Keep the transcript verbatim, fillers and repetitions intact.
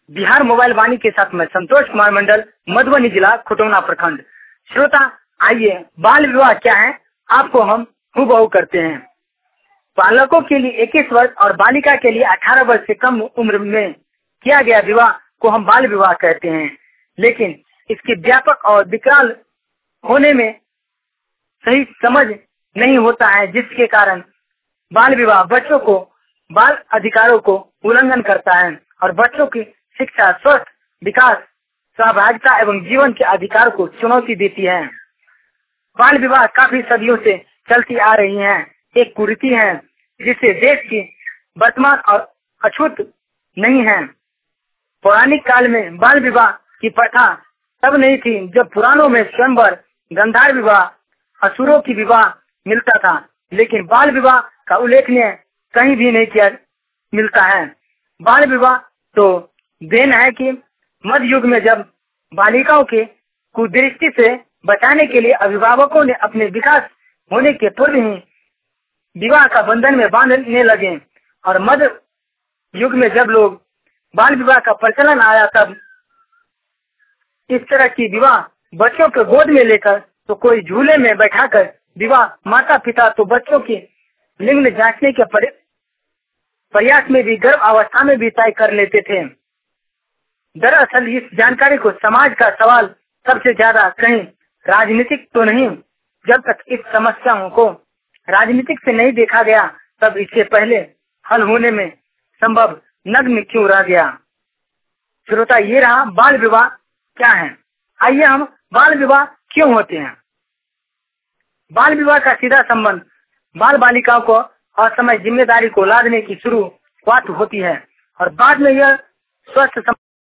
Bihar mobile वाणी के साथ मैं संतोष कुमार मंडल, मधुबनी जिला, खुटौना प्रखंड। श्रोता, आइए बाल विवाह क्या है आपको हम हूबहू करते हैं। बालकों के लिए इक्कीस वर्ष और बालिका के लिए अठारह वर्ष से कम उम्र में किया गया विवाह को हम बाल विवाह कहते हैं। लेकिन इसके व्यापक और विकराल होने में सही समझ नहीं होता है, जिसके कारण बाल विवाह बच्चों को बाल अधिकारों को उल्लंघन करता है और बच्चों की शिक्षा, स्वस्थ विकास, सहभागिता एवं जीवन के अधिकार को चुनौती देती है। बाल विवाह काफी सदियों से चलती आ रही है, एक कुरीति है जिसे देश की वर्तमान और अछूत नहीं है। पौराणिक काल में बाल विवाह की प्रथा तब नहीं थी जब पुराणों में स्वयंवर, गंधार विवाह, असुरों की विवाह मिलता था, लेकिन बाल विवाह का उल्लेखनीय कहीं भी नहीं किया मिलता है। बाल विवाह तो देन है कि मध्य युग में जब बालिकाओं के कुदृष्टि से बचाने के लिए अभिभावकों ने अपने विकास होने के पूर्व ही विवाह का बंधन में बांधने लगे और मध्य युग में जब लोग बाल विवाह का प्रचलन आया, तब इस तरह की विवाह बच्चों को गोद में लेकर तो कोई झूले में बैठाकर विवाह, माता पिता तो बच्चों की लिंग जांचने के प्रयास में भी गर्भ अवस्था में भी तय कर लेते थे। दरअसल इस जानकारी को समाज का सवाल सबसे ज्यादा कहीं राजनीतिक तो नहीं, जब तक इस समस्याओं को राजनीतिक से नहीं देखा गया तब इससे पहले हल होने में संभव नग्न क्यों रह गया। श्रोता, ये रहा बाल विवाह क्या है। आइए हम बाल विवाह क्यों होते हैं। बाल विवाह का सीधा संबंध बाल बालिकाओं को असमय जिम्मेदारी को लादने की शुरुआत होती है और बाद में यह स्वस्थ